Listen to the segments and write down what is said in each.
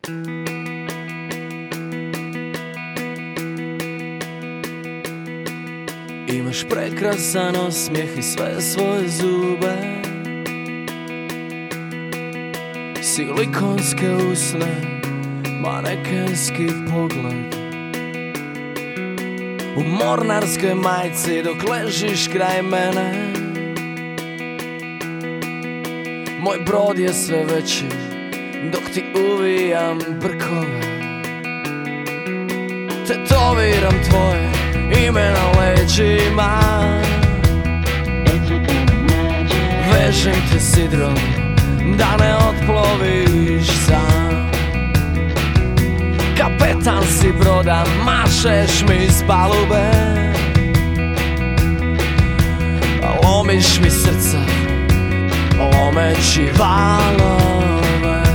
Imaš prekrasan osmijeh i sve svoje zube, silikonske usne, manekenski pogled. U mornarskoj majci dok ležiš kraj mene, moj brod je sve veći dok ti uvijam brkove. Tetoviram tvoje ime na leđima, vežem te sidrom da ne otploviš sam. Kapetan si broda, mašeš mi s palube, lomiš mi srca, lomeći valove.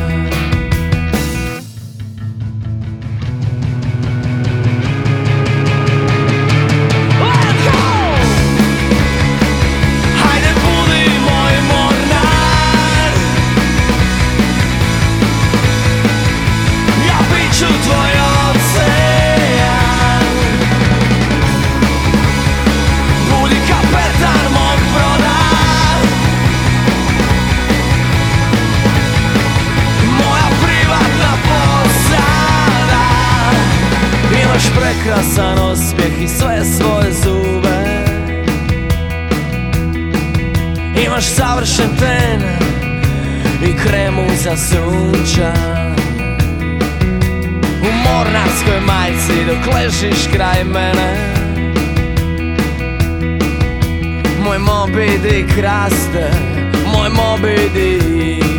Prekrasan osmijeh i sve svoje zube, imaš savršen ten i kremu za sunčan. U mornarskoj majci dok ležiš kraj mene, moj Moby Dick raste, moj Moby Dick.